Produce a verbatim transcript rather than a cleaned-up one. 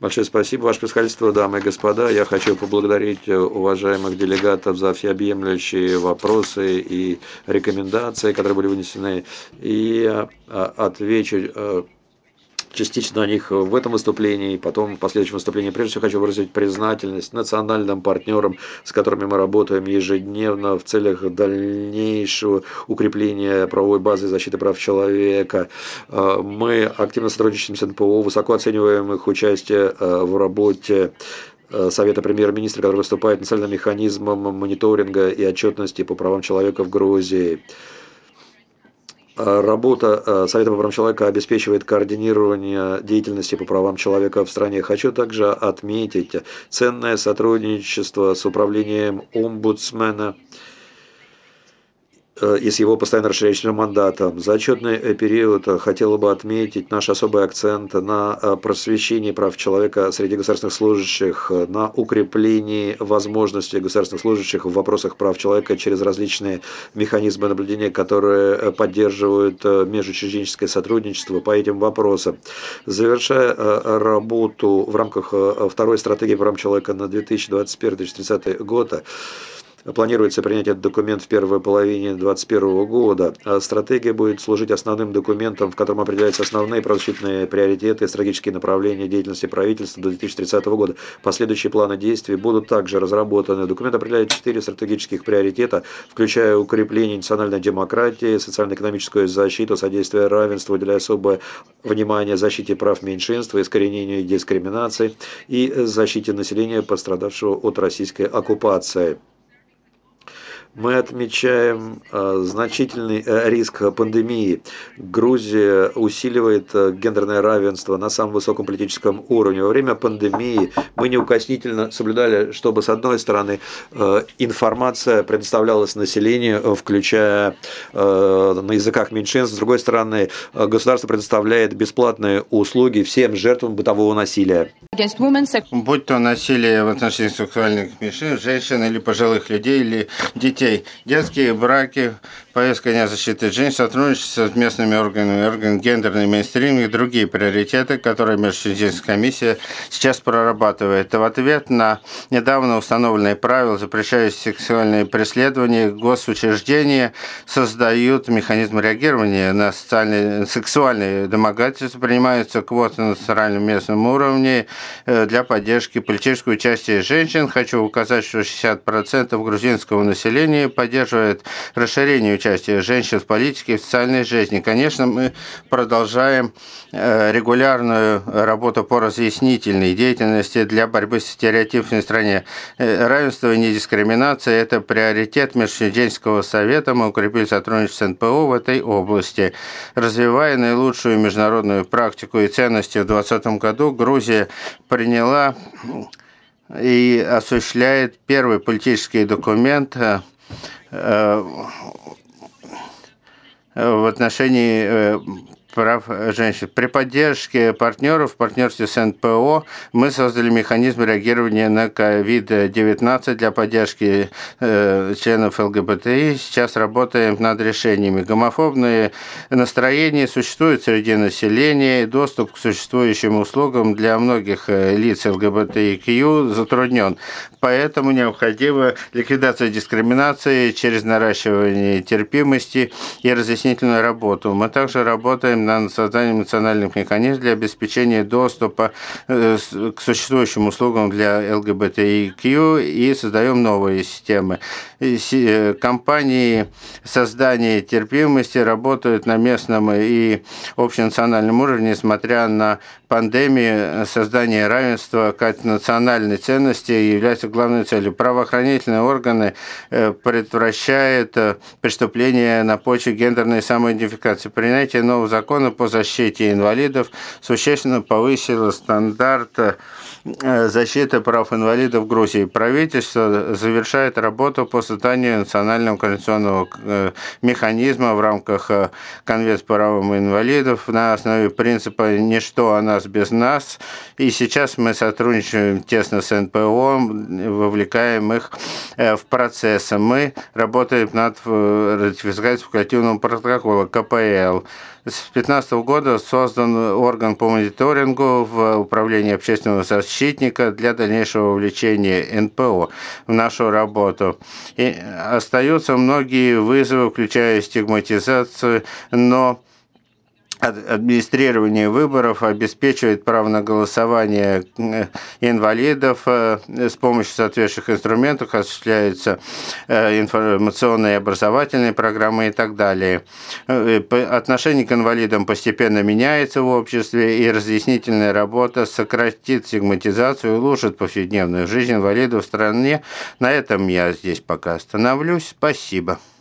Большое спасибо, Ваше Превосходительство, дамы и господа. Я хочу поблагодарить э, уважаемых делегатов за всеобъемлющие вопросы и рекомендации, которые были вынесены. И я а, отвечу э, частично на них в этом выступлении, потом в последующем выступлении. Прежде всего хочу выразить признательность национальным партнерам, с которыми мы работаем ежедневно в целях дальнейшего укрепления правовой базы защиты прав человека. Э, Мы активно сотрудничаем с эн пэ о, высоко оцениваем их участие э, в работе э, Совета премьер-министра, который выступает национальным механизмом мониторинга и отчетности по правам человека в Грузии. Работа э, Совета по правам человека обеспечивает координирование деятельности по правам человека в стране. Хочу также отметить ценное сотрудничество с управлением омбудсмена э, и с его постоянно расширяющимся мандатом. За отчетный э, период э, хотела бы отметить наш особый акцент на э, просвещении прав человека среди государственных служащих, э, на укреплении возможностей государственных служащих в вопросах прав человека через различные механизмы наблюдения, которые э, поддерживают э, межучрежденческое сотрудничество по этим вопросам. Завершая э, работу в рамках э, второй стратегии прав человека на две тысячи двадцать первый — две тысячи тридцатый год, планируется принять этот документ в первой половине две тысячи двадцать первого года. А стратегия будет служить основным документом, в котором определяются основные правозащитные приоритеты и стратегические направления деятельности правительства до две тысячи тридцатого года. Последующие планы действий будут также разработаны. Документ определяет четыре стратегических приоритета, включая укрепление национальной демократии, социально-экономическую защиту, содействие равенству, уделяя особое внимание защите прав меньшинств, искоренению дискриминации и защите населения, пострадавшего от российской оккупации. Мы отмечаем э, значительный э, риск пандемии. Грузия усиливает э, гендерное равенство на самом высоком политическом уровне. Во время пандемии мы неукоснительно соблюдали, чтобы, с одной стороны, э, информация предоставлялась населению, э, включая э, на языках меньшинств, с другой стороны, э, государство предоставляет бесплатные услуги всем жертвам бытового насилия. Будь то насилие в отношении сексуальных меньшинств, женщин или пожилых людей, или детей, детские браки, повестка дня защиты женщин, сотрудничество с местными органами, органами гендерный мейнстриминг и другие приоритеты, которые Межучрежденческая комиссия сейчас прорабатывает. В ответ на недавно установленные правила, запрещающие сексуальные преследования, госучреждения создают механизм реагирования на социальные, сексуальные домогательства, принимаются квоты на национальном местном уровне для поддержки политического участия женщин. Хочу указать, что шестьдесят процентов грузинского населения поддерживает расширение участия женщин в политике и в социальной жизни. Конечно, мы продолжаем регулярную работу по разъяснительной деятельности для борьбы с стереотипами в стране. Равенство и недискриминация – это приоритет Межучрежденческого совета. Мы укрепили сотрудничество с эн пэ о в этой области. Развивая наилучшую международную практику и ценности в две тысячи двадцатом году, Грузия приняла и осуществляет первый политический документ в отношении прав женщин. При поддержке партнеров, в партнерстве с эн пэ о, мы создали механизм реагирования на ковид девятнадцать для поддержки э, членов эл гэ бэ тэ и. Сейчас работаем над решениями. Гомофобные настроения существуют среди населения, и доступ к существующим услугам для многих лиц эл гэ бэ тэ и кью затруднен. Поэтому необходима ликвидация дискриминации через наращивание терпимости и разъяснительную работу. Мы также работаем над созданием национальных механизмов для обеспечения доступа к существующим услугам для эл гэ бэ тэ и кью и создаем новые системы. Компании создания терпимости работают на местном и общенациональном уровне, несмотря на пандемию. Создание равенства как национальной ценности является главной целью. Правоохранительные органы предотвращают преступления на почве гендерной самоидентификации. Принятие нового закона по защите инвалидов существенно повысило стандарт защиты прав инвалидов в Грузии. Правительство завершает работу по созданию национального координационного механизма в рамках Конвенции по правам инвалидов на основе принципа «ничто о нас без нас». И сейчас мы сотрудничаем тесно с эн пэ о, вовлекаем их в процесс. Мы работаем над ратификацией факультативного протокола ка пэ эл. девятнадцатого года создан орган по мониторингу в Управлении общественного защитника для дальнейшего вовлечения эн пэ о в нашу работу. И остаются многие вызовы, включая стигматизацию, но администрирование выборов обеспечивает право на голосование инвалидов. С помощью соответствующих инструментов осуществляются информационные и образовательные программы и так далее. Отношение к инвалидам постепенно меняется в обществе, и разъяснительная работа сократит стигматизацию и улучшит повседневную жизнь инвалидов в стране. На этом я здесь пока остановлюсь. Спасибо.